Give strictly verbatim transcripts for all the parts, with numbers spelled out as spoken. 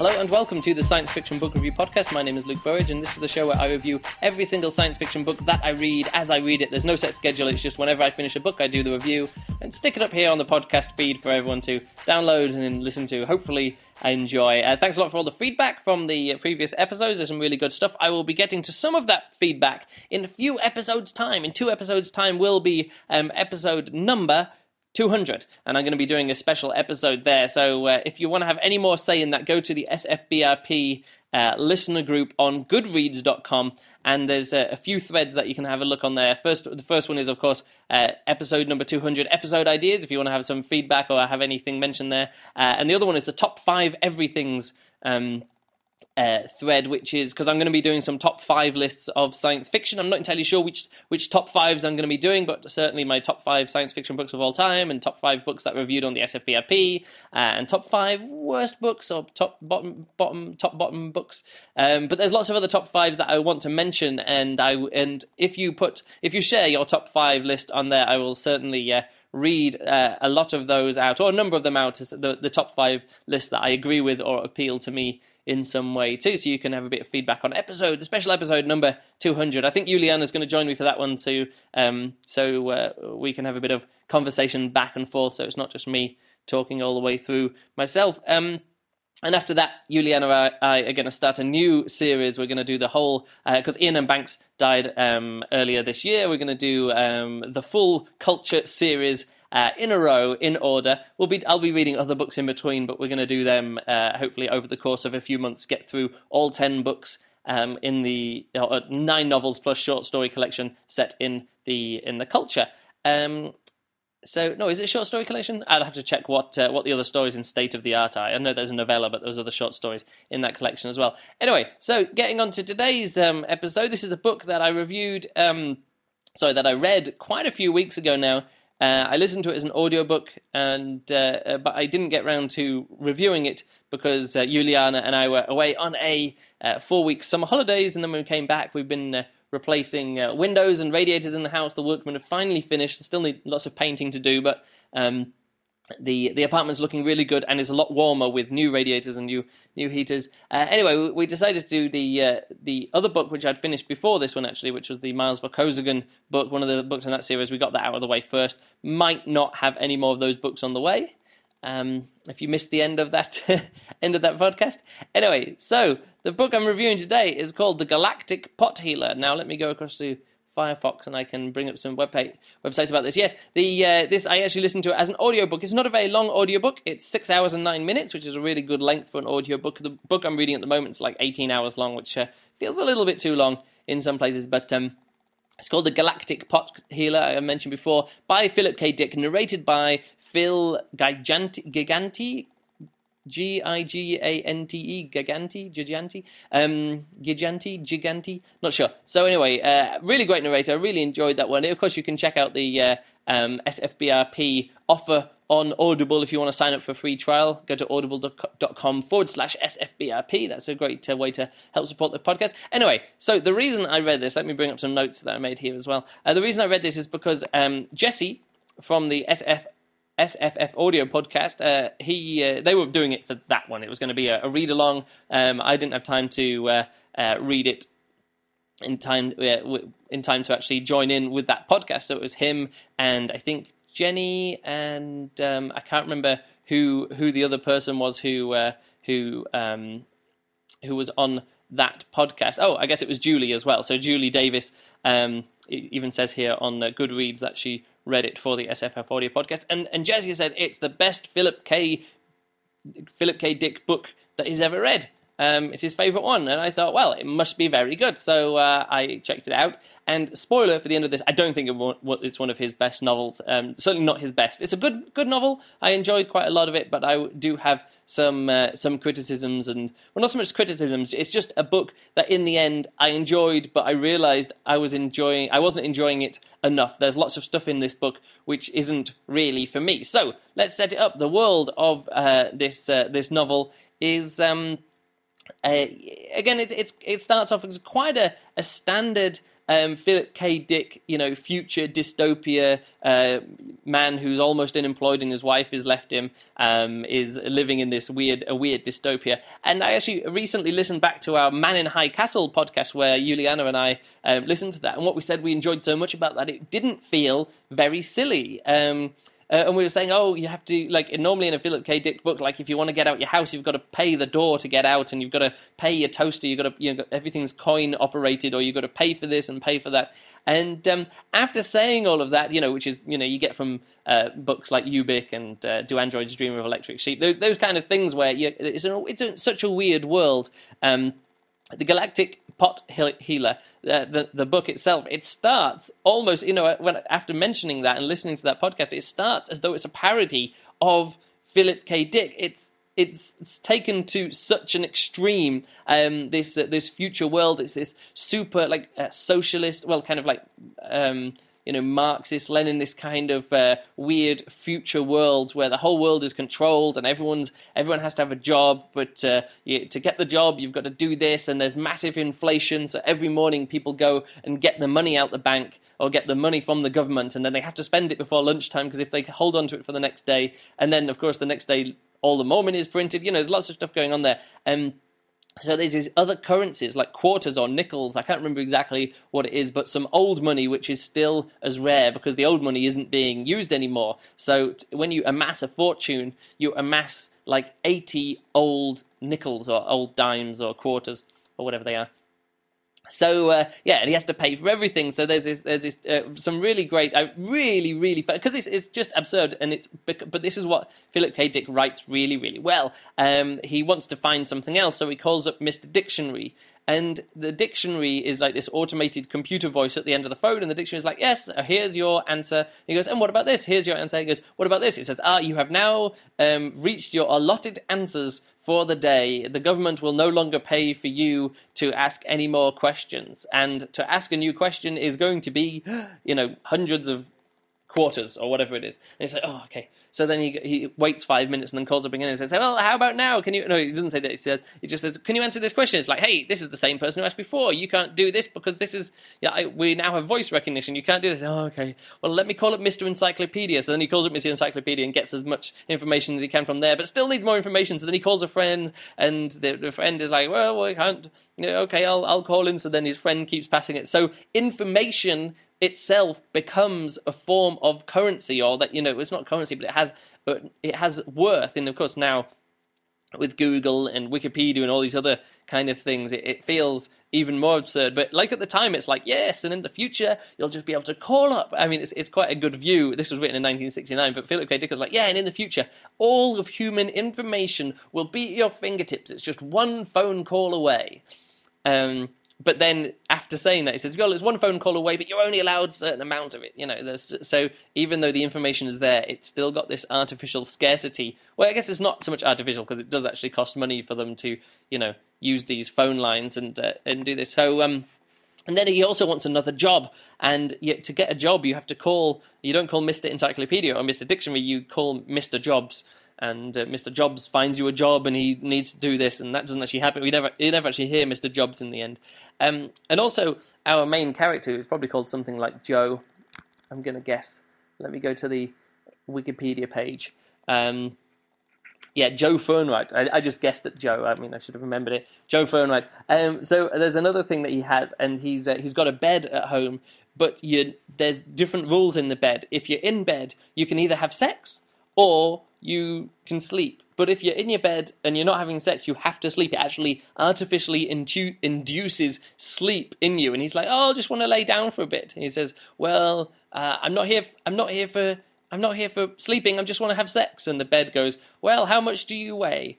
Hello and welcome to the Science Fiction Book Review Podcast. My name is Luke Burridge and this is the show where I review every single science fiction book that I read as I read it. There's no set schedule, it's just whenever I finish a book I do the review and stick it up here on the podcast feed for everyone to download and listen to. Hopefully enjoy. Uh, thanks a lot for all the feedback from the previous episodes. There's some really good stuff. I will be getting to some of that feedback in a few episodes' time. In two episodes' time will be um, episode number two hundred, and I'm going to be doing a special episode there, so uh, if you want to have any more say in that, go to the S F B R P uh, listener group on goodreads dot com, and there's a, a few threads that you can have a look on there. First, the first one is, of course, uh, episode number two hundred, episode ideas, if you want to have some feedback or have anything mentioned there, uh, and the other one is the top five everythings um Uh, thread, which is because I'm going to be doing some top five lists of science fiction. I'm not entirely sure which which top fives I'm going to be doing, but certainly my top five science fiction books of all time, and top five books that were reviewed on the S F B R P, uh, and top five worst books or top bottom bottom top bottom books. Um, but there's lots of other top fives that I want to mention, and I and if you put if you share your top five list on there, I will certainly Uh, read uh, a lot of those out, or a number of them out, as the, the top five lists that I agree with or appeal to me in some way too, so you can have a bit of feedback on episode, the special episode number two hundred. I think Juliana's going to join me for that one too, um, so uh, we can have a bit of conversation back and forth, so it's not just me talking all the way through myself. Um, and after that, Juliana and I are going to start a new series. We're going to do the whole, because uh, Ian M. Banks died um, earlier this year, we're going to do um, the full Culture series Uh, in a row, in order. We'll be, I'll be reading other books in between, but we're going to do them uh, hopefully over the course of a few months, get through all ten books um, in the uh, nine novels plus short story collection set in the in the Culture. Um, so, no, is it a short story collection? I'll have to check what uh, what the other stories in State of the Art are. I know there's a novella, but there's other short stories in that collection as well. Anyway, so getting on to today's um, episode, this is a book that I reviewed, um, sorry, that I read quite a few weeks ago now. Uh, I listened to it as an audiobook, and uh, but I didn't get round to reviewing it because uh, Juliana and I were away on a uh, four-week summer holidays, and then when we came back, we've been uh, replacing uh, windows and radiators in the house. The workmen have finally finished. Still need lots of painting to do, but um, the the apartment's looking really good and is a lot warmer with new radiators and new new heaters. Uh, anyway, we, we decided to do the uh, the other book, which I'd finished before this one actually, which was the Miles Vorkosigan book, one of the books in that series. We got that out of the way first. Might not have any more of those books on the way. Um, if you missed the end of that end of that podcast. Anyway, so the book I'm reviewing today is called The Galactic Pot Healer. Now let me go across to Firefox, and I can bring up some web page, websites about this. Yes, the uh, this I actually listened to it as an audiobook. It's not a very long audiobook. It's six hours and nine minutes, which is a really good length for an audiobook. The book I'm reading at the moment is like eighteen hours long, which uh, feels a little bit too long in some places, but um, it's called The Galactic Pot Healer, I mentioned before, by Philip K. Dick, narrated by Phil Giganti, Giganti, G I G A N T E, Giganti, Giganti, um, Giganti, Giganti, not sure. So anyway, uh, really great narrator, I really enjoyed that one. Of course, you can check out the uh, um, S F B R P offer on Audible if you want to sign up for a free trial. Go to audible.com forward slash SFBRP. That's a great uh, way to help support the podcast. Anyway, so the reason I read this, let me bring up some notes that I made here as well. Uh, the reason I read this is because um, Jesse from the S F S F F audio podcast, uh, he uh, they were doing it for that one. It was going to be a, a read along. Um, I didn't have time to uh, uh, read it in time uh, w- in time to actually join in with that podcast. So it was him and I think Jenny and um, I can't remember who who the other person was who uh, who um, who was on that podcast. Oh, I guess it was Julie as well. So Julie Davis um, even says here on uh, Goodreads that she read it for the S F F audio podcast, and and Jessica said it's the best Philip K. Philip K. Dick book that he's ever read. Um, it's his favourite one, and I thought, well, it must be very good. So uh, I checked it out, and spoiler for the end of this, I don't think it, it's one of his best novels. Um, certainly not his best. It's a good good novel. I enjoyed quite a lot of it, but I do have some uh, some criticisms, and well, not so much criticisms. It's just a book that, in the end, I enjoyed, but I realised I was enjoying. I wasn't enjoying it enough. There's lots of stuff in this book which isn't really for me. So let's set it up. The world of uh, this uh, this novel is. Um, Uh, again, it, it's, it starts off as quite a, a standard um, Philip K. Dick, you know, future dystopia, uh, man who's almost unemployed and his wife has left him, um, is living in this weird, a weird dystopia. And I actually recently listened back to our Man in High Castle podcast where Juliana and I um, listened to that, and what we said we enjoyed so much about that, it didn't feel very silly. Um, Uh, and we were saying, oh, you have to, like, normally in a Philip K. Dick book, like, if you want to get out your house, you've got to pay the door to get out, and you've got to pay your toaster, you've got to, you know, everything's coin operated, or you've got to pay for this and pay for that. And um, after saying all of that, you know, which is, you know, you get from uh, books like Ubik and uh, Do Androids Dream of Electric Sheep, those, those kind of things where you, it's, a, it's a, such a weird world. Um, the Galactic Pot Healer, uh, the the book itself, it starts almost, you know, when after mentioning that and listening to that podcast, it starts as though it's a parody of Philip K. Dick. It's it's, it's taken to such an extreme. Um, this uh, this future world, it's this super like uh, socialist, well, kind of like um, you know, Marxist, Leninist kind of uh, weird future world where the whole world is controlled and everyone's everyone has to have a job, but uh, you, to get the job you've got to do this, and there's massive inflation, so every morning people go and get the money out the bank or get the money from the government, and then they have to spend it before lunchtime, because if they hold on to it for the next day, and then of course the next day all the more money is printed, you know, there's lots of stuff going on there. Um, So there's these other currencies like quarters or nickels. I can't remember exactly what it is, but some old money which is still as rare because the old money isn't being used anymore. So t- when you amass a fortune, you amass like eighty old nickels or old dimes or quarters or whatever they are. So uh, yeah, and he has to pay for everything. So there's this, there's this, uh, some really great, uh, really, really fun, because it's, it's just absurd, and it's but this is what Philip K. Dick writes really, really well. Um, he wants to find something else, so he calls up Mister Dictionary, and the dictionary is like this automated computer voice at the end of the phone, and the dictionary is like, yes, here's your answer. He goes, and what about this? Here's your answer. He goes, what about this? It says, ah, you have now um, reached your allotted answers for the day. The government will no longer pay for you to ask any more questions. And to ask a new question is going to be, you know, hundreds of quarters or whatever it is. And he's like, oh, okay. So then he he waits five minutes and then calls up again and says, well, how about now? Can you, no, he doesn't say that. He said, he just says, can you answer this question? It's like, hey, this is the same person who asked before. You can't do this because this is, yeah, I, we now have voice recognition. You can't do this. Oh, okay. Well, let me call up Mister Encyclopedia. So then he calls up Mister Encyclopedia and gets as much information as he can from there, but still needs more information. So then he calls a friend, and the, the friend is like, well, we can't, you know, okay, I'll, I'll call in. So then his friend keeps passing it. So information itself becomes a form of currency, or that, you know, it's not currency, but it has it has worth. And of course now with Google and Wikipedia and all these other kind of things, it, it feels even more absurd. But like at the time, it's like, yes, and in the future you'll just be able to call up. I mean, it's it's quite a good view. This was written in nineteen sixty-nine, but Philip K. Dick was like, yeah, and in the future all of human information will be at your fingertips. It's just one phone call away. Um, But then, after saying that, he says, well, it's one phone call away, but you're only allowed a certain amount of it. You know, there's, so even though the information is there, it's still got this artificial scarcity. Well, I guess it's not so much artificial, because it does actually cost money for them to, you know, use these phone lines and uh, and do this. So, um, and then he also wants another job. And yet to get a job, you have to call, you don't call Mister Encyclopedia or Mister Dictionary, you call Mister Jobs. And uh, Mister Jobs finds you a job, and he needs to do this, and that doesn't actually happen. We never, you never actually hear Mister Jobs in the end. Um, and also, our main character is probably called something like Joe. I'm going to guess. Let me go to the Wikipedia page. Um, yeah, Joe Fernwright. I, I just guessed at Joe. I mean, I should have remembered it. Joe Fernwright. Um, so there's another thing that he has, and he's uh, he's got a bed at home, but you, there's different rules in the bed. If you're in bed, you can either have sex or you can sleep. But if you're in your bed and you're not having sex, you have to sleep. It actually artificially indu- induces sleep in you. And he's like, oh, I just want to lay down for a bit. And he says, well, uh, I'm not here. I'm not here for. I'm not here for sleeping. I just want to have sex. And the bed goes, well, how much do you weigh?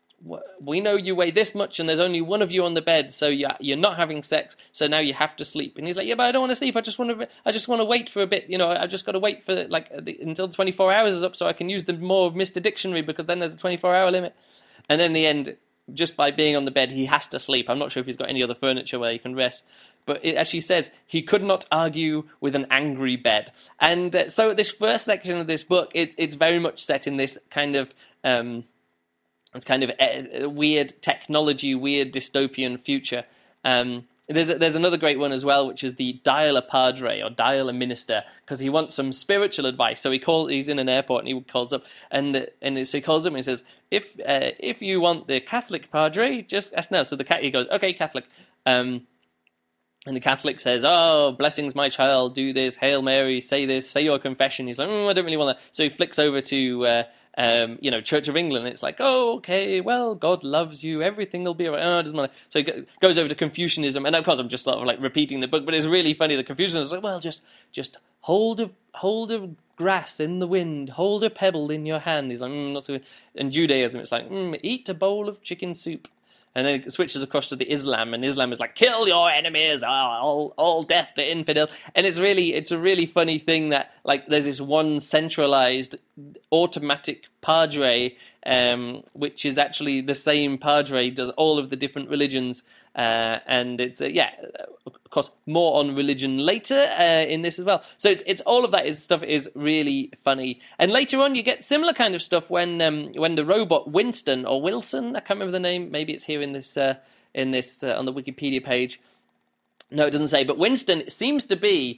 We know you weigh this much, and there's only one of you on the bed, so you're not having sex. So now you have to sleep. And he's like, yeah, but I don't want to sleep. I just want to. I just want to wait for a bit. You know, I just got to wait for like until twenty-four hours is up, so I can use the more of Mister Dictionary, because then there's a twenty-four hour limit. And then in the end, just by being on the bed, he has to sleep. I'm not sure if he's got any other furniture where he can rest. But it actually says he could not argue with an angry bed. And uh, so this first section of this book, it, it's very much set in this kind of. Um, It's kind of a weird technology, weird dystopian future. Um, there's a, there's another great one as well, which is the dial a padre or dial a minister, because he wants some spiritual advice. So he calls. He's in an airport and he calls up, and and so he calls up and he says, if uh, if you want the Catholic padre, just ask now. So the cat he goes, okay, Catholic. Um, And the Catholic says, oh, blessings, my child, do this, Hail Mary, say this, say your confession. He's like, mm, I don't really want that. So he flicks over to, uh, um, you know, Church of England. And it's like, oh, okay, well, God loves you. Everything will be all right. Oh, it doesn't matter. So he goes over to Confucianism. And of course, I'm just sort of like repeating the book, but it's really funny. The Confucianism is like, well, just just hold a, hold a grass in the wind, hold a pebble in your hand. He's like, mm, not so. And Judaism, it's like, mm, eat a bowl of chicken soup. And then it switches across to the Islam, and Islam is like, kill your enemies, all, all death to infidel. And it's really, it's a really funny thing that, like, there's this one centralized automatic padre, um, which is actually the same padre, does all of the different religions. Uh, and it's, uh, yeah, of course, more on religion later uh, in this as well. So it's it's all of that is stuff is really funny. And later on, you get similar kind of stuff when um, when the robot Winston or Wilson, I can't remember the name. Maybe it's here in this uh, in this uh, on the Wikipedia page. No, it doesn't say. But Winston seems to be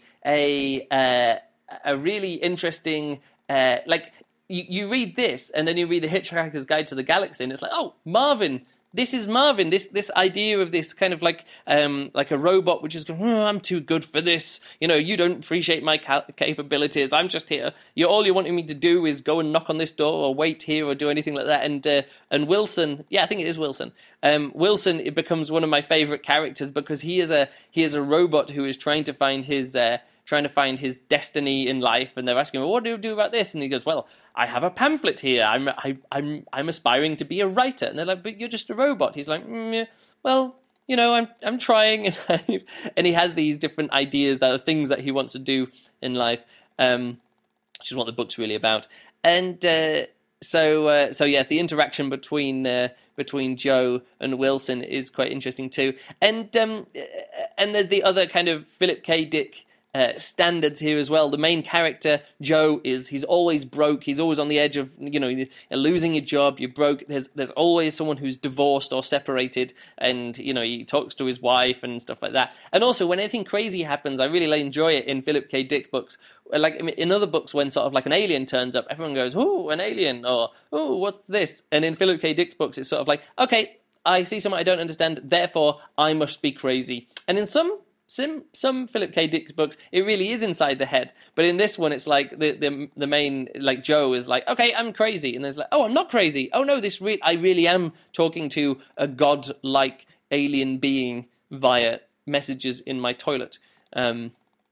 a uh, a really interesting uh, like you, you read this and then you read the Hitchhiker's Guide to the Galaxy, and it's like, oh, Marvin. This is Marvin. This this idea of this kind of like um, like a robot which is going, oh, I'm too good for this. You know, you don't appreciate my ca- capabilities. I'm just here. You all you're wanting me to do is go and knock on this door or wait here or do anything like that. And uh, and Wilson, yeah, I think it is Wilson. Um, Wilson, it becomes one of my favorite characters because he is a he is a robot who is trying to find his. Uh, trying to find his destiny in life, and they're asking him, well, what do you do about this? And he goes, well, I have a pamphlet here. I'm I, I'm I'm aspiring to be a writer. And they're like, but you're just a robot. He's like, mm, yeah, well, you know, I'm I'm trying. And he has these different ideas that are things that he wants to do in life, um, which is what the book's really about. And uh, so uh, so yeah, the interaction between uh, between Joe and Wilson is quite interesting too. And um, and there's the other kind of Philip K. Dick Uh, standards here as well. The main character, Joe, is he's always broke. He's always on the edge of, you know, you're losing your job, you're broke. There's there's always someone who's divorced or separated, and, you know, he talks to his wife and stuff like that. And also, when anything crazy happens, I really enjoy it in Philip K. Dick books. Like in other books, when sort of like an alien turns up, everyone goes, oh, an alien, or, oh, what's this? And in Philip K. Dick's books, it's sort of like, okay, I see something I don't understand, therefore I must be crazy. And in some Some some Philip K. Dick books, it really is inside the head. But in this one, it's like the the the main, like Joe is like, okay, I'm crazy, and there's like, oh, I'm not crazy. Oh no, this re- I really am talking to a god-like alien being via messages in my toilet. Um,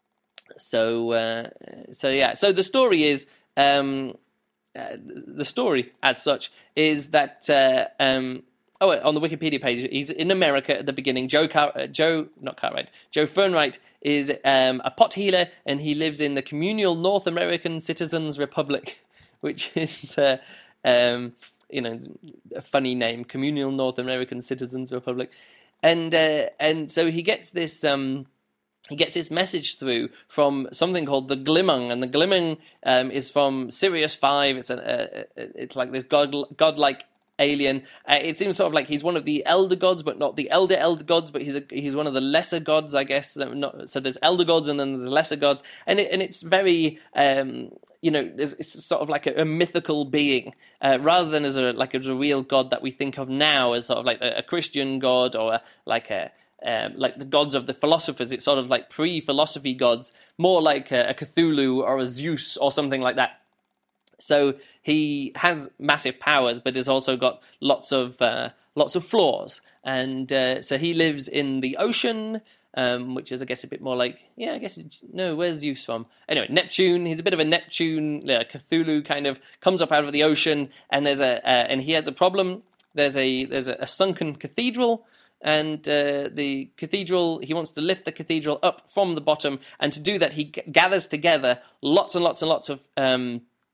so uh, so yeah, so the story is um, uh, the story as such is that. Uh, um, Oh, on the Wikipedia page, he's in America at the beginning. Joe, Car- uh, Joe, not Cartwright, Joe Fernwright is um, a pot healer, and he lives in the Communal North American Citizens Republic, which is, uh, um, you know, a funny name, Communal North American Citizens Republic, and uh, and so he gets this. Um, He gets his message through from something called the Glimmung, and the Glimmung um, is from Sirius Five. It's a, uh, it's like this god, godlike alien. Uh, it seems sort of like he's one of the elder gods, but not the elder elder gods. But he's a, he's one of the lesser gods, I guess. Not, so there's elder gods and then there's lesser gods, and it, and it's very um, you know, it's sort of like a, a mythical being uh, rather than as a like as a real god that we think of now as sort of like a, a Christian god or a, like a Um, like the gods of the philosophers. It's sort of like pre-philosophy gods, more like a, a Cthulhu or a Zeus or something like that. So he has massive powers, but has also got lots of uh, lots of flaws. And uh, so he lives in the ocean, um, which is, I guess, a bit more like, yeah, I guess, no, where's Zeus from? Anyway, Neptune. He's a bit of a Neptune, uh, Cthulhu kind of, comes up out of the ocean, and there's a uh, and he has a problem. There's a there's a, a sunken cathedral. And uh, the cathedral, he wants to lift the cathedral up from the bottom, and to do that, he g- gathers together lots and lots and lots of um,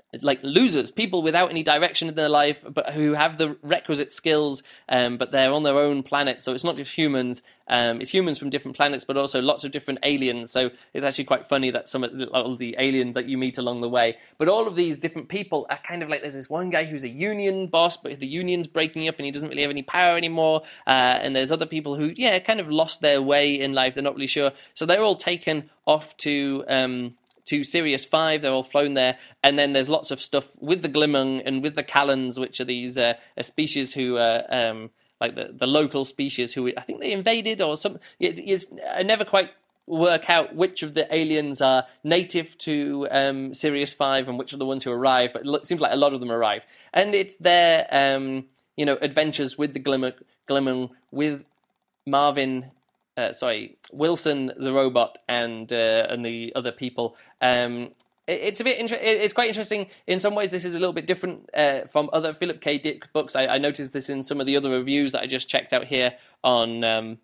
like losers, people without any direction in their life, but who have the requisite skills, um, but they're on their own planet. So it's not just humans; um, it's humans from different planets, but also lots of different aliens. So it's actually quite funny that some of the, all of the aliens that you meet along the way, but all of these different people are kind of like, there's this one guy who's a union boss, but the union's breaking up and he doesn't really have any power anymore. Uh, and there's other people who, yeah, kind of lost their way in life. They're not really sure. So they're all taken off to Um, to Sirius five, they're all flown there, and then there's lots of stuff with the Glimung and with the Callans, which are these uh, a species who, uh, um, like the, the local species who I think they invaded or something. It, it's, I never quite work out which of the aliens are native to um, Sirius five and which are the ones who arrive, but it seems like a lot of them arrived. And it's their um, you know, adventures with the Glimung, Glimung with Marvin... Uh, sorry, Wilson the robot and uh, and the other people. Um, it, it's a bit. Inter- it's quite interesting in some ways. This is a little bit different uh, from other Philip K. Dick books. I, I noticed this in some of the other reviews that I just checked out here on um,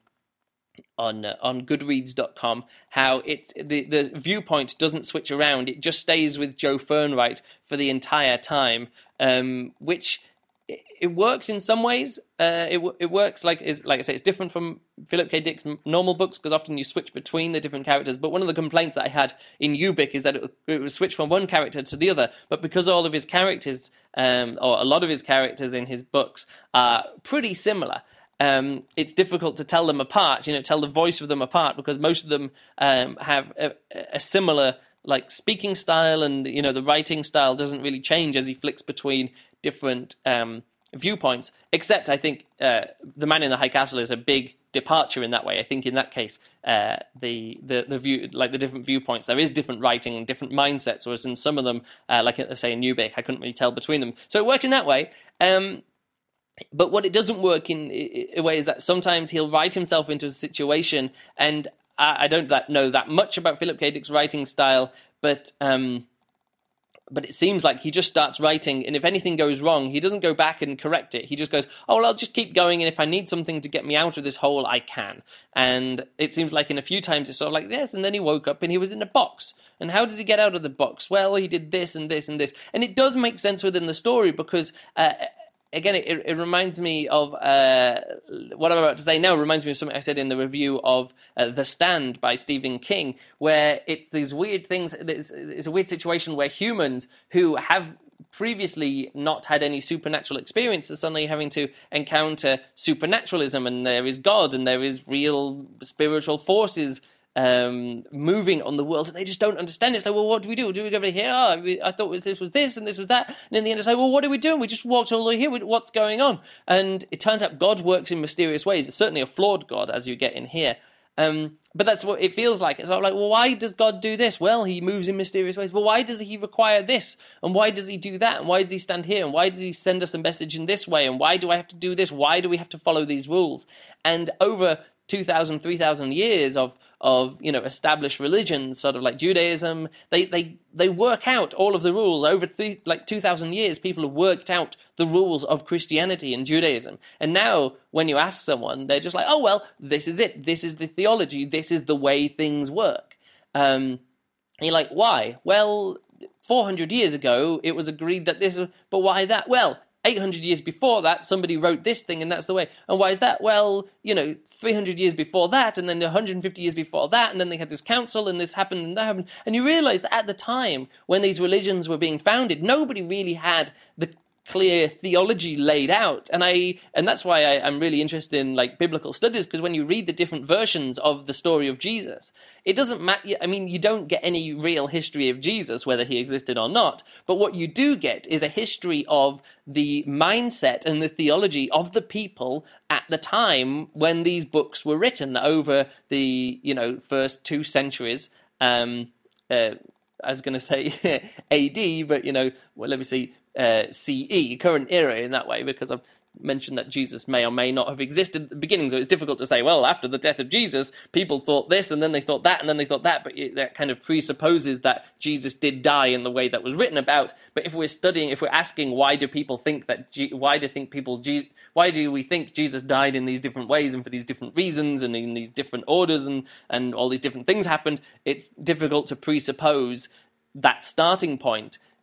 on uh, on Goodreads dot com. How it's the the viewpoint doesn't switch around. It just stays with Joe Fernwright for the entire time, um, which. It works in some ways. Uh, it it works like is like I say, it's different from Philip K. Dick's normal books because often you switch between the different characters. But one of the complaints that I had in Ubik is that it, it was switched from one character to the other. But because all of his characters, um, or a lot of his characters in his books, are pretty similar, um, it's difficult to tell them apart. You know, tell the voice of them apart because most of them um, have a, a similar like speaking style, and you know the writing style doesn't really change as he flicks between different um, viewpoints, except I think uh, The Man in the High Castle is a big departure in that way. I think in that case, uh, the, the the view, like the different viewpoints, there is different writing and different mindsets, whereas in some of them, uh, like I say in Ubik, I couldn't really tell between them. So it worked in that way. Um, but what it doesn't work in a way is that sometimes he'll write himself into a situation, and I, I don't that, know that much about Philip K. Dick's writing style, but... Um, But it seems like he just starts writing, and if anything goes wrong, he doesn't go back and correct it. He just goes, oh, well, I'll just keep going, and if I need something to get me out of this hole, I can. And it seems like in a few times it's sort of like this, and then he woke up and he was in a box. And how does he get out of the box? Well, he did this and this and this. And it does make sense within the story because... Uh, Again, it, it reminds me of uh, what I'm about to say now. Reminds me of something I said in the review of uh, The Stand by Stephen King, where it's these weird things. It's, it's a weird situation where humans who have previously not had any supernatural experience are suddenly having to encounter supernaturalism, and there is God, and there is real spiritual forces um, moving on the world, and they just don't understand it. It's like, well, what do we do? Do we go over here? Oh, I thought this was this, and this was that. And in the end, it's like, well, what are we doing? We just walked all the way here. What's going on? And it turns out God works in mysterious ways. It's certainly a flawed God, as you get in here. Um, but that's what it feels like. It's like, well, why does God do this? Well, he moves in mysterious ways. Well, why does he require this? And why does he do that? And why does he stand here? And why does he send us a message in this way? And why do I have to do this? Why do we have to follow these rules? And over two thousand, three thousand years of, of, you know, established religions, sort of like Judaism, they, they, they work out all of the rules. Over th- like two thousand years, people have worked out the rules of Christianity and Judaism. And now, when you ask someone, they're just like, oh, well, this is it. This is the theology. This is the way things work. Um, and you're like, why? Well, four hundred years ago, it was agreed that this, but why that? Well, eight hundred years before that, somebody wrote this thing, and that's the way. And why is that? Well, you know, three hundred years before that, and then one hundred fifty years before that, and then they had this council, and this happened, and that happened. And you realize that at the time, when these religions were being founded, nobody really had the clear theology laid out. And I and that's why I, I'm really interested in like biblical studies, because when you read the different versions of the story of Jesus, it doesn't matter. I mean, you don't get any real history of Jesus, whether he existed or not. But what you do get is a history of the mindset and the theology of the people at the time when these books were written over the, you know, first two centuries. Um, uh, I was going to say A D, but, you know, well, let me see. Uh, C E, current era in that way, because I've mentioned that Jesus may or may not have existed at the beginning, so it's difficult to say, well, after the death of Jesus, people thought this, and then they thought that, and then they thought that, but it, that kind of presupposes that Jesus did die in the way that was written about. But if we're studying, if we're asking, why do people think that, G- why do think people, G- why do we think Jesus died in these different ways, and for these different reasons, and in these different orders, and, and all these different things happened, it's difficult to presuppose that starting point.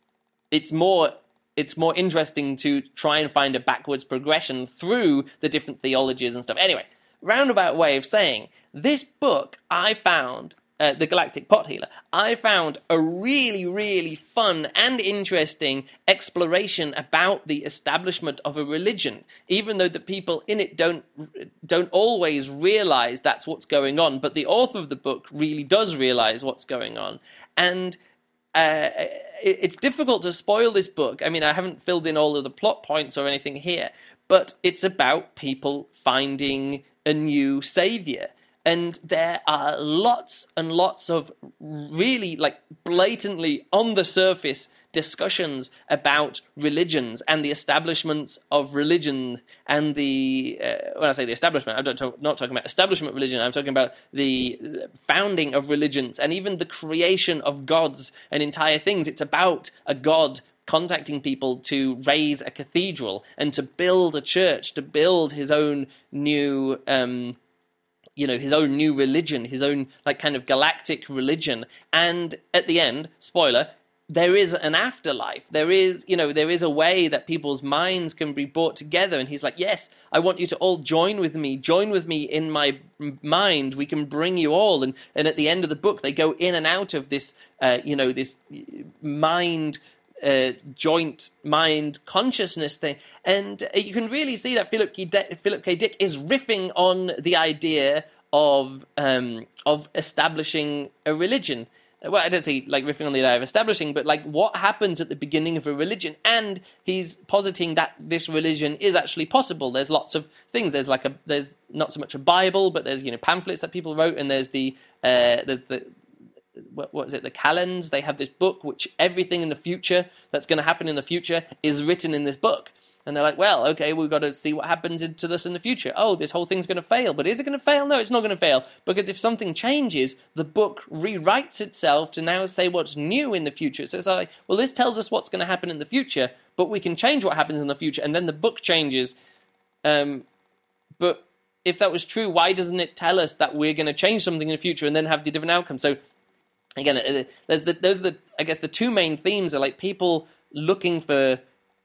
it's more it's more interesting to try and find a backwards progression through the different theologies and stuff. Anyway, roundabout way of saying, this book I found, uh, The Galactic Pot Healer, I found a really, really fun and interesting exploration about the establishment of a religion, even though the people in it don't don't always realize that's what's going on, but the author of the book really does realize what's going on. And Uh, it's difficult to spoil this book. I mean, I haven't filled in all of the plot points or anything here, but it's about people finding a new savior. And there are lots and lots of really, like, blatantly on the surface discussions about religions and the establishments of religion and the, uh, when I say the establishment, I'm not, talk, not talking about establishment religion, I'm talking about the founding of religions and even the creation of gods and entire things. It's about a god contacting people to raise a cathedral and to build a church, to build his own new, um, you know, his own new religion, his own, like, kind of galactic religion. And at the end, spoiler, there is an afterlife. There is, you know, there is a way that people's minds can be brought together. And he's like, yes, I want you to all join with me. Join with me in my mind. We can bring you all. And, and at the end of the book, they go in and out of this, uh, you know, this mind, uh, joint mind consciousness thing. And you can really see that Philip K. Dick, Philip K. Dick is riffing on the idea of um, of establishing a religion. Well, I don't say like riffing on the idea of establishing, but like what happens at the beginning of a religion. And he's positing that this religion is actually possible. There's lots of things. There's like a there's not so much a Bible, but there's, you know, pamphlets that people wrote, and there's the uh, there's the what, what is it? The Kalends. They have this book which everything in the future that's going to happen in the future is written in this book. And they're like, well, okay, we've got to see what happens to this in the future. Oh, this whole thing's going to fail. But is it going to fail? No, it's not going to fail. Because if something changes, the book rewrites itself to now say what's new in the future. So it's like, well, this tells us what's going to happen in the future, but we can change what happens in the future, and then the book changes. Um, but if that was true, why doesn't it tell us that we're going to change something in the future and then have the different outcome? So, again, there's the, those are the, I guess, the two main themes are like people looking for...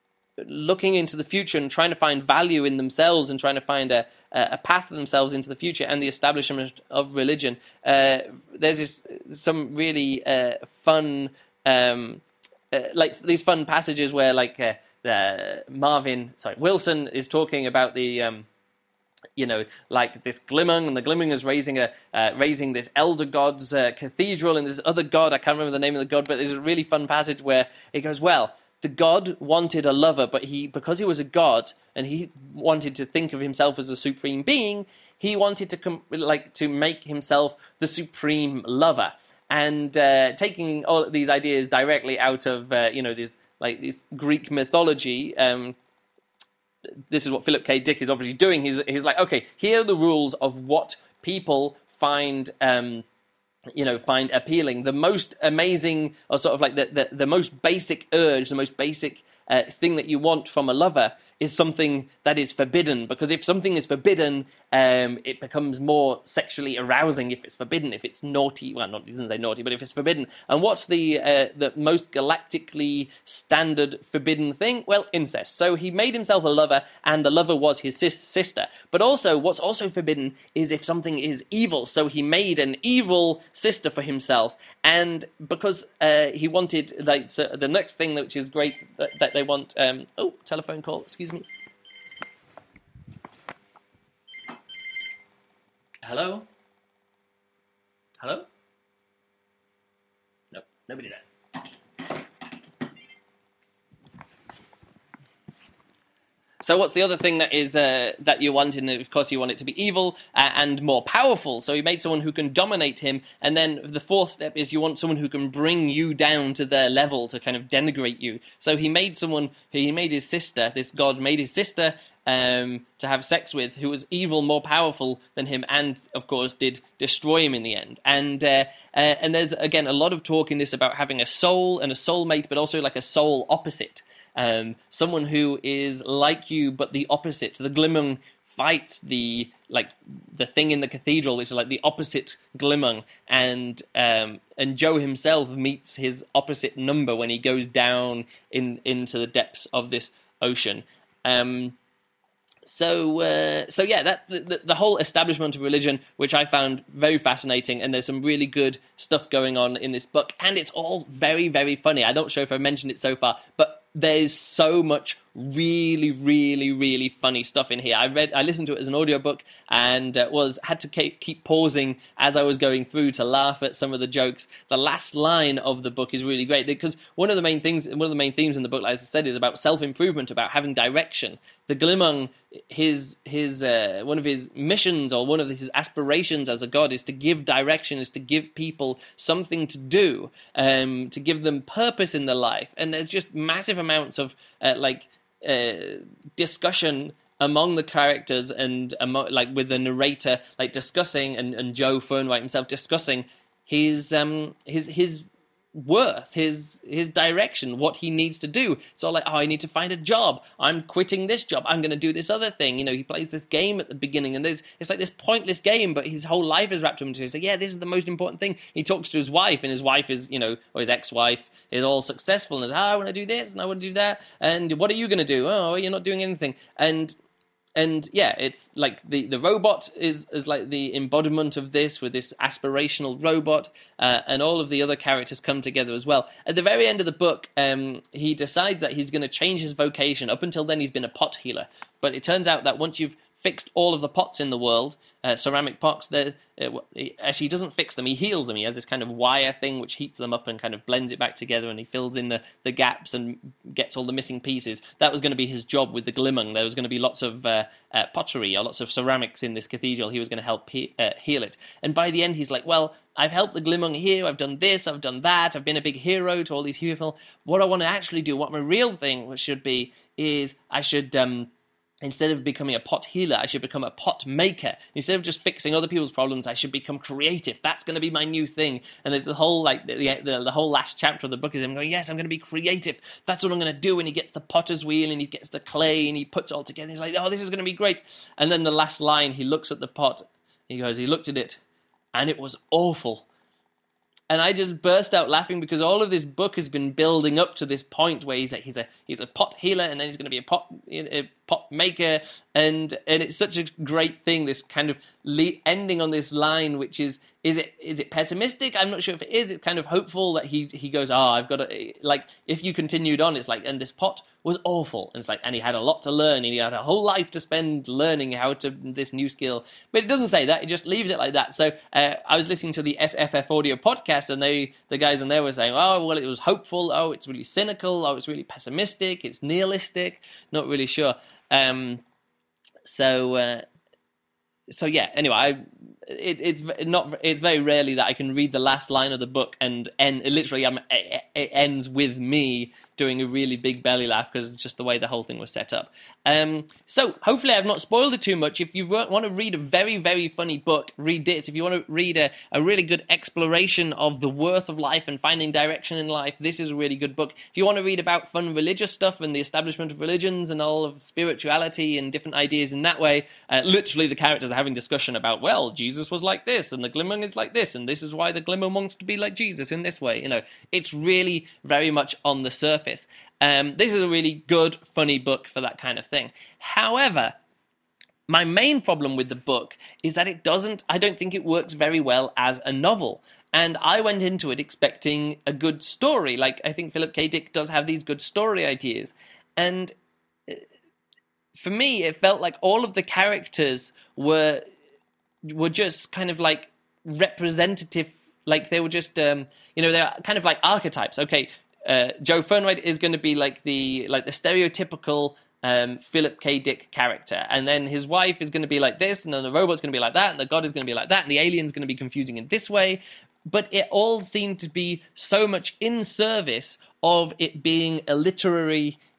looking into the future and trying to find value in themselves and trying to find a, a path for themselves into the future, and the establishment of religion. Uh, there's this, some really uh, fun, um, uh, like these fun passages where like uh, uh, Marvin, sorry, Wilson is talking about the, um, you know, like this Glimmung, and the Glimmung is raising a uh, raising this elder god's uh, cathedral, and this other god, I can't remember the name of the god, but there's a really fun passage where it goes, well, the god wanted a lover, but he, because he was a god and he wanted to think of himself as a supreme being, he wanted to com- like to make himself the supreme lover. And uh, taking all of these ideas directly out of uh, you know this like this Greek mythology, um, this is what Philip K. Dick is obviously doing. He's he's like, okay, here are the rules of what people find. Um, you know, find appealing. The most amazing, or sort of like the, the, the most basic urge, the most basic uh, thing that you want from a lover is something that is forbidden. Because if something is forbidden, um, it becomes more sexually arousing if it's forbidden. If it's naughty, well, not, he doesn't say naughty, but if it's forbidden. And what's the uh, the most galactically standard forbidden thing? Well, incest. So he made himself a lover, and the lover was his sis- sister. But also, what's also forbidden is if something is evil. So he made an evil sister for himself. And because uh, he wanted, like, so the next thing, which is great, that, that they want, um, oh, telephone call, excuse me. Hello? Hello? Nope, nobody there. So what's the other thing that is uh, that you want? And of course you want it to be evil uh, and more powerful. So he made someone who can dominate him. And then the fourth step is you want someone who can bring you down to their level, to kind of denigrate you. So he made someone, he made his sister, this god made his sister um, to have sex with, who was evil, more powerful than him, and of course did destroy him in the end. And uh, uh, and there's, again, a lot of talk in this about having a soul and a soulmate, but also like a soul opposite. Um, someone who is like you, but the opposite. The Glimmung fights the like the thing in the cathedral, which is like the opposite Glimung, and um, and Joe himself meets his opposite number when he goes down in into the depths of this ocean. Um, so uh, so yeah, that the, the whole establishment of religion, which I found very fascinating, and there's some really good stuff going on in this book, and it's all very, very funny. I'm not sure if I've mentioned it so far, but there's so much really, really, really funny stuff in here. I read, I listened to it as an audiobook, and uh, was had to keep, keep pausing as I was going through to laugh at some of the jokes. The last line of the book is really great, because one of the main things, one of the main themes in the book, like I said, is about self-improvement, about having direction. The Glimung, his his uh, one of his missions, or one of his aspirations as a god, is to give direction, is to give people something to do, um, to give them purpose in their life. And there's just massive amounts of uh, like uh, discussion among the characters, and among, like with the narrator, like discussing, and, and Joe Fernwhite himself discussing his um his his worth, his his direction, what he needs to do. It's all like, oh, I need to find a job. I'm quitting this job. I'm going to do this other thing. You know, he plays this game at the beginning, and there's it's like this pointless game, but his whole life is wrapped up into it. He's like, yeah, this is the most important thing. He talks to his wife, and his wife is, you know, or his ex-wife is all successful, and is, oh, I want to do this, and I want to do that, and what are you going to do? Oh, you're not doing anything. And And yeah, it's like the, the robot is, is like the embodiment of this, with this aspirational robot, uh, and all of the other characters come together as well. At the very end of the book, um, he decides that he's going to change his vocation. Up until then, he's been a pot healer. But it turns out that once you've fixed all of the pots in the world, uh, ceramic pots, uh, actually he doesn't fix them, he heals them. He has this kind of wire thing which heats them up and kind of blends it back together, and he fills in the, the gaps and gets all the missing pieces. That was going to be his job with the Glimung. There was going to be lots of uh, uh, pottery, or lots of ceramics in this cathedral. He was going to help he- uh, heal it. And by the end, he's like, well, I've helped the Glimung here, I've done this, I've done that, I've been a big hero to all these people. What I want to actually do, what my real thing should be, is I should... Um, Instead of becoming a pot healer, I should become a pot maker. Instead of just fixing other people's problems, I should become creative. That's going to be my new thing. And there's the whole like the, the, the whole last chapter of the book is him going, yes, I'm going to be creative. That's what I'm going to do. And he gets the potter's wheel, and he gets the clay, and he puts it all together. He's like, oh, this is going to be great. And then the last line, he looks at the pot. He goes, he looked at it, and it was awful. And I just burst out laughing, because all of this book has been building up to this point where he's like, he's a he's a pot healer, and then he's going to be a pot a pot maker, and and it's such a great thing. This kind of le- ending on this line, which is is it is it pessimistic? I'm not sure if it is. It's kind of hopeful that he he goes, oh, I've got to, like, if you continued on, it's like, and this pot was awful, and it's like, and he had a lot to learn, and he had a whole life to spend learning how to this new skill. But it doesn't say that; it just leaves it like that. So uh, I was listening to the S F F audio podcast, and they the guys in there were saying, oh, well, it was hopeful. Oh, it's really cynical. Oh, it's really pessimistic. It's nihilistic. Not really sure. Um, so. Uh, So yeah, anyway, I, it, it's not. It's very rarely that I can read the last line of the book and end. Literally, I'm, it, it ends with me doing a really big belly laugh, because it's just the way the whole thing was set up. Um, so hopefully I've not spoiled it too much. If you want to read a very, very funny book, read this. If you want to read a, a really good exploration of the worth of life and finding direction in life, this is a really good book. If you want to read about fun religious stuff and the establishment of religions and all of spirituality and different ideas in that way, uh, literally the characters are having discussion about, well, Jesus was like this, and the Glimung is like this, and this is why the Glimung wants to be like Jesus in this way. You know, it's really very much on the surface. Um, this is a really good, funny book for that kind of thing. However, my main problem with the book is that it doesn't, I don't think it works very well as a novel. And I went into it expecting a good story. Like, I think Philip K. Dick does have these good story ideas. And for me, it felt like all of the characters were were just kind of like representative, like they were just, um, you know, they're kind of like archetypes. Okay, uh, Joe Fernwhite is going to be like the like the stereotypical um, Philip K. Dick character, and then his wife is going to be like this, and then the robot's going to be like that, and the god is going to be like that, and the alien's going to be confusing in this way. But it all seemed to be so much in service of it being a literary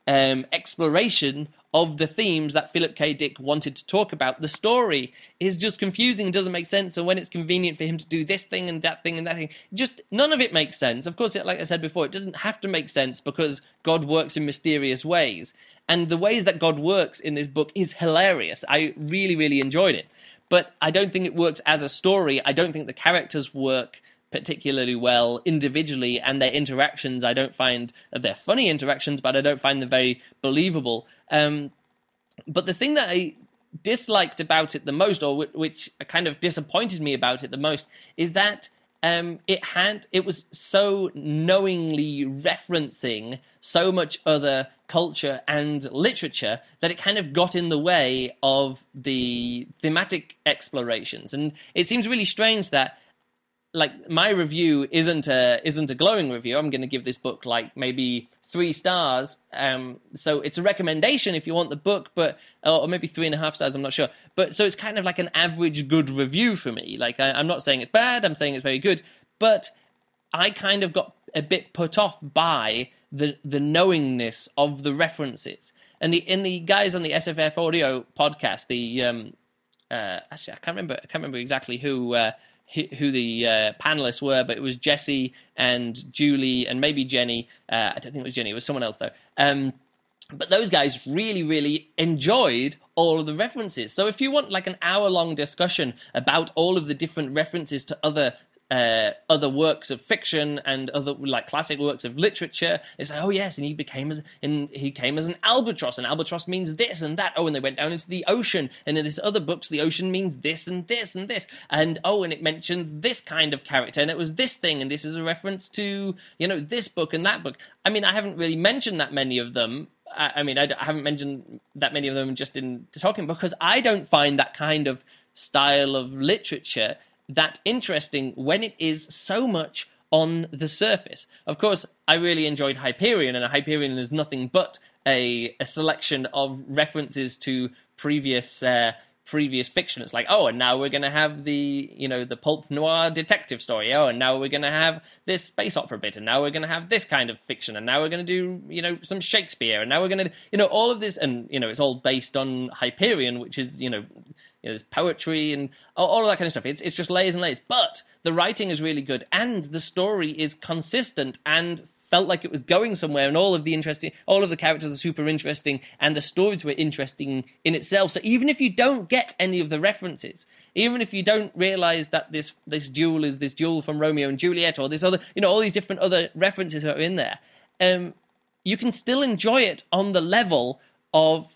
um, exploration of the themes that Philip K. Dick wanted to talk about. The story is just confusing and doesn't make sense, and when it's convenient for him to do this thing and that thing and that thing, just none of it makes sense. Of course, like I said before, it doesn't have to make sense because God works in mysterious ways. And the ways that God works in this book is hilarious. I really, really enjoyed it. But I don't think it works as a story. I don't think the characters work particularly well individually, and their interactions, I don't find, they're funny interactions, but I don't find them very believable. Um, but the thing that I disliked about it the most, or w- which kind of disappointed me about it the most, is that um, it had it was so knowingly referencing so much other culture and literature that it kind of got in the way of the thematic explorations. And it seems really strange that, like, my review isn't a isn't a glowing review. I'm going to give this book like maybe three stars. Um, so it's a recommendation if you want the book, but or maybe three and a half stars. I'm not sure. But so it's kind of like an average good review for me. Like I, I'm not saying it's bad. I'm saying it's very good. But I kind of got a bit put off by the the knowingness of the references. And the in the guys on the S F F Audio podcast, the um, uh, actually I can't remember I can't remember exactly who. Uh, who the uh, panelists were, but it was Jesse and Julie and maybe Jenny. Uh, I don't think it was Jenny, it was someone else though. Um, but those guys really, really enjoyed all of the references. So if you want like an hour-long discussion about all of the different references to other uh, other works of fiction and other like classic works of literature, it's like, oh yes, and he became as and he came as an albatross, and albatross means this and that. Oh, and they went down into the ocean, and in this other books, the ocean means this and this and this, and oh, and it mentions this kind of character, and it was this thing, and this is a reference to, you know, this book and that book. I mean, I haven't really mentioned that many of them. I, I mean, I, I haven't mentioned that many of them just in talking because I don't find that kind of style of literature that interesting when it is so much on the surface. Of course, I really enjoyed Hyperion, and Hyperion is nothing but a, a selection of references to previous uh, previous fiction. It's like, oh, and now we're going to have the, you know, the pulp noir detective story. Oh, and now we're going to have this space opera bit, and now we're going to have this kind of fiction, and now we're going to do, you know, some Shakespeare, and now we're going to, you know, all of this, and, you know, it's all based on Hyperion, which is, you know, You know, there's poetry and all, all of that kind of stuff. It's it's just layers and layers. But the writing is really good, and the story is consistent and felt like it was going somewhere. And all of the interesting, all of the characters are super interesting, and the stories were interesting in itself. So even if you don't get any of the references, even if you don't realize that this this duel is this duel from Romeo and Juliet, or this other, you know, all these different other references are in there, um, you can still enjoy it on the level of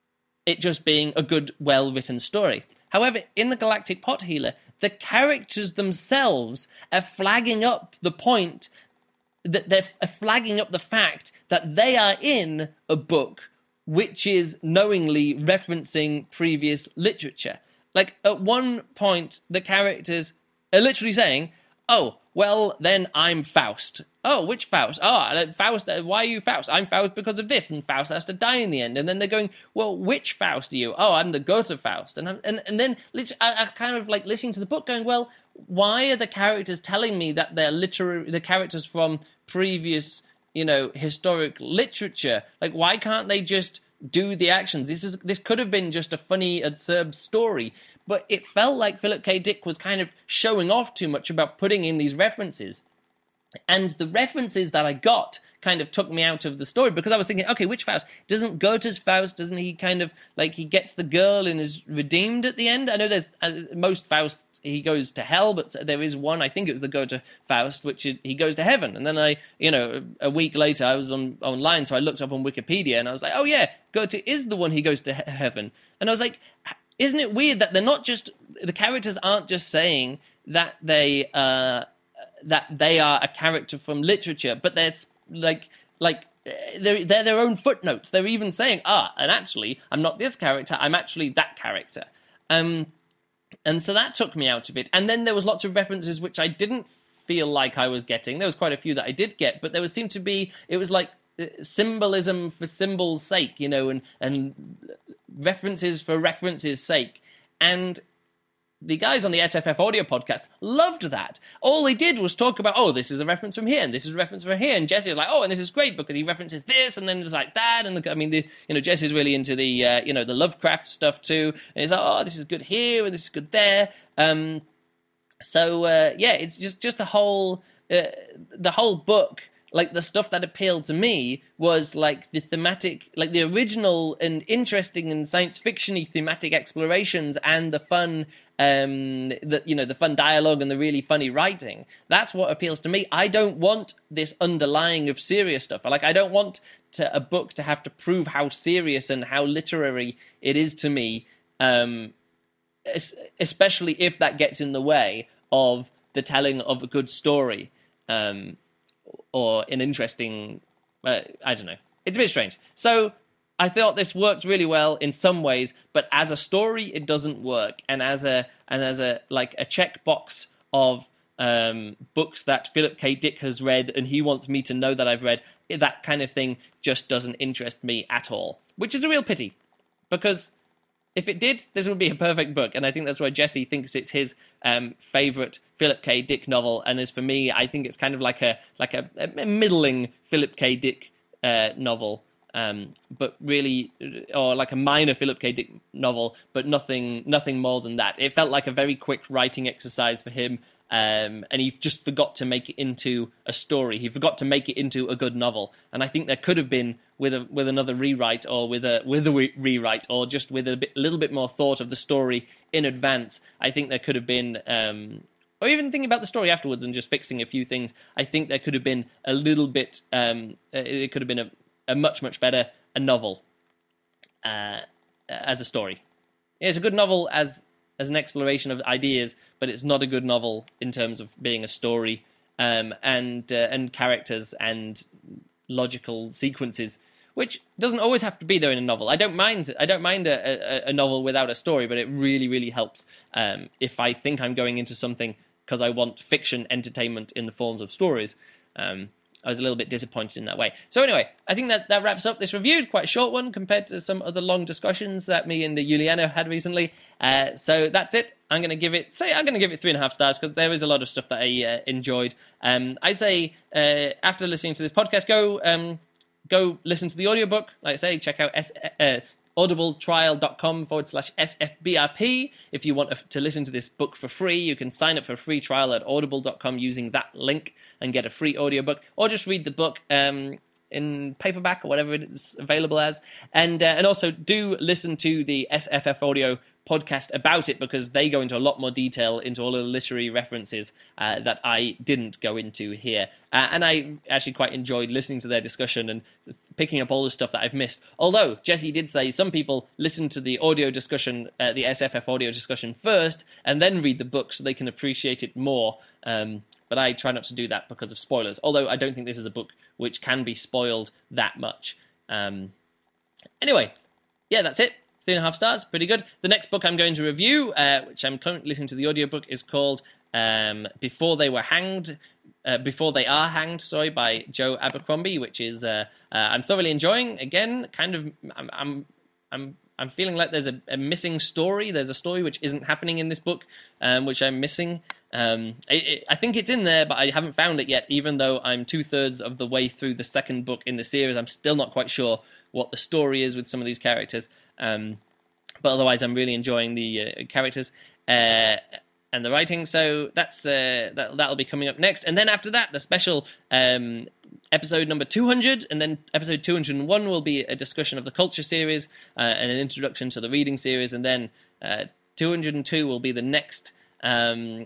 it just being a good, well-written story. However, in The Galactic Pot Healer, the characters themselves are flagging up the point, that they're flagging up the fact that they are in a book which is knowingly referencing previous literature. Like, at one point, the characters are literally saying, oh, well, then I'm Faust. Oh, which Faust? Oh, Faust, why are you Faust? I'm Faust because of this, and Faust has to die in the end. And then they're going, well, which Faust are you? Oh, I'm the Goethe Faust. And I'm, and, and then I, I kind of like listening to the book going, well, why are the characters telling me that they're literary, the characters from previous, you know, historic literature? Like, why can't they just do the actions? This is this could have been just a funny, absurd story. But it felt like Philip K. Dick was kind of showing off too much about putting in these references. And the references that I got kind of took me out of the story, because I was thinking, okay, which Faust? Doesn't Goethe's Faust, doesn't he kind of, like, he gets the girl and is redeemed at the end? I know there's, uh, most Fausts, he goes to hell, but there is one, I think it was the Goethe Faust, which is, he goes to heaven. And then I, you know, a week later, I was on online, so I looked up on Wikipedia, and I was like, oh yeah, Goethe is the one he goes to he- heaven. And I was like, isn't it weird that they're not just, the characters aren't just saying that they, uh, that they are a character from literature, but they're like, like they're, they're their own footnotes. They're even saying, ah, and actually, I'm not this character, I'm actually that character. Um, and so that took me out of it. And then there was lots of references which I didn't feel like I was getting. There was quite a few that I did get, but there was seemed to be, it was like symbolism for symbol's sake, you know, and, and references for references' sake. And the guys on the S F F audio podcast loved that. All they did was talk about, oh, this is a reference from here, and this is a reference from here, and Jesse was like, oh, and this is great because he references this, and then there's like that, and I mean, the, you know, Jesse's really into the, uh, you know, the Lovecraft stuff too, and he's like, oh, this is good here, and this is good there. Um, so uh, yeah, it's just just the whole uh, the whole book. Like, the stuff that appealed to me was, like, the thematic, like, the original and interesting and science fiction-y thematic explorations and the fun, um, the, you know, the fun dialogue and the really funny writing. That's what appeals to me. I don't want this underlying of serious stuff. Like, I don't want to, a book to have to prove how serious and how literary it is to me, um, especially if that gets in the way of the telling of a good story. Um... or an interesting, uh, I don't know. It's a bit strange. So I thought this worked really well in some ways, but as a story, it doesn't work. And as a and as a like a checkbox of um, books that Philip K. Dick has read, and he wants me to know that I've read, that kind of thing just doesn't interest me at all, which is a real pity, because if it did, this would be a perfect book, and I think that's why Jesse thinks it's his um, favourite Philip K. Dick novel, and as for me, I think it's kind of like a like a, a middling Philip K. Dick uh, novel, um, but really, or like a minor Philip K. Dick novel, but nothing nothing more than that. It felt like a very quick writing exercise for him, um, and he just forgot to make it into a story. He forgot to make it into a good novel, and I think there could have been, with a with another rewrite, or with a with a re- rewrite, or just with a bit, little bit more thought of the story in advance, I think there could have been, um, or even thinking about the story afterwards and just fixing a few things, I think there could have been a little bit, um, it could have been a, a much, much better a novel uh, as a story. It's a good novel as as an exploration of ideas, but it's not a good novel in terms of being a story, um, and uh, and characters and logical sequences, which doesn't always have to be there in a novel. I don't mind. I don't mind a, a, a novel without a story, but it really, really helps um, if I think I'm going into something because I want fiction entertainment in the forms of stories. Um, I was a little bit disappointed in that way. So anyway, I think that, that wraps up this review. Quite a short one compared to some other long discussions that me and Juliana had recently. Uh, so that's it. I'm going to give it, say, I'm going to give it three and a half stars because there is a lot of stuff that I uh, enjoyed. Um, I say, uh, after listening to this podcast, go um, go listen to the audiobook. Like I say, check out S- uh, audibletrial.com forward slash SFBRP. If you want to listen to this book for free, you can sign up for a free trial at audible dot com using that link and get a free audiobook, or just read the book um, in paperback or whatever it's available as. And, uh, and also do listen to the S F F Audio podcast about it, because they go into a lot more detail into all of the literary references uh, that I didn't go into here. Uh, and I actually quite enjoyed listening to their discussion and picking up all the stuff that I've missed. Although, Jesse did say some people listen to the audio discussion, uh, the S F F audio discussion first, and then read the book so they can appreciate it more. Um, but I try not to do that because of spoilers. Although I don't think this is a book which can be spoiled that much. Um, anyway, yeah, that's it. Three and a half stars, pretty good. The next book I'm going to review, uh, which I'm currently listening to the audiobook, is called um, Before They Were Hanged, uh, Before They Are Hanged, sorry, by Joe Abercrombie, which is uh, uh, I'm thoroughly enjoying. Again, kind of, I'm I'm I'm, I'm feeling like there's a, a missing story. There's a story which isn't happening in this book, um, which I'm missing. Um, I, I think it's in there, but I haven't found it yet. Even though I'm two thirds of the way through the second book in the series, I'm still not quite sure what the story is with some of these characters. Um, but otherwise, I'm really enjoying the uh, characters uh, and the writing. So that's uh, that, that'll be coming up next. And then after that, the special um, episode number two hundred, and then episode two hundred one will be a discussion of the Culture series uh, and an introduction to the reading series. And then uh, two hundred two will be the next um,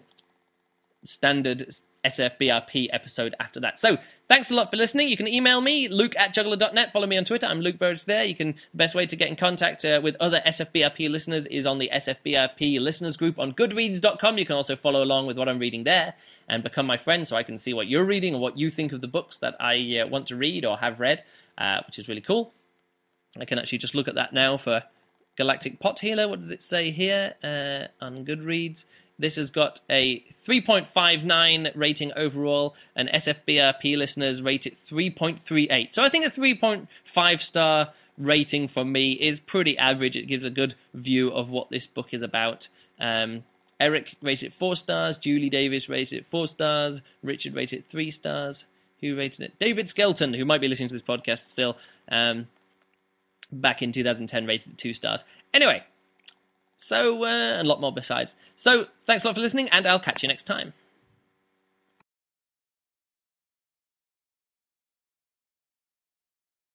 standard S F B R P episode after that. So, thanks a lot for listening. You can email me, luke at juggler dot net. Follow me on Twitter. I'm Luke Burridge there. You can, the best way to get in contact uh, with other S F B R P listeners is on the S F B R P listeners group on goodreads dot com. You can also follow along with what I'm reading there and become my friend so I can see what you're reading or what you think of the books that I uh, want to read or have read, uh, which is really cool. I can actually just look at that now for Galactic Pot Healer. What does it say here uh, on Goodreads? This has got a three point five nine rating overall, and S F B R P listeners rate it three point three eight. So I think a three point five star rating for me is pretty average. It gives a good view of what this book is about. Um, Eric rated it four stars. Julie Davis rated it four stars. Richard rated it three stars. Who rated it? David Skelton, who might be listening to this podcast still, um, back in two thousand ten, rated it two stars. Anyway, so, uh, and a lot more besides. So, thanks a lot for listening, and I'll catch you next time.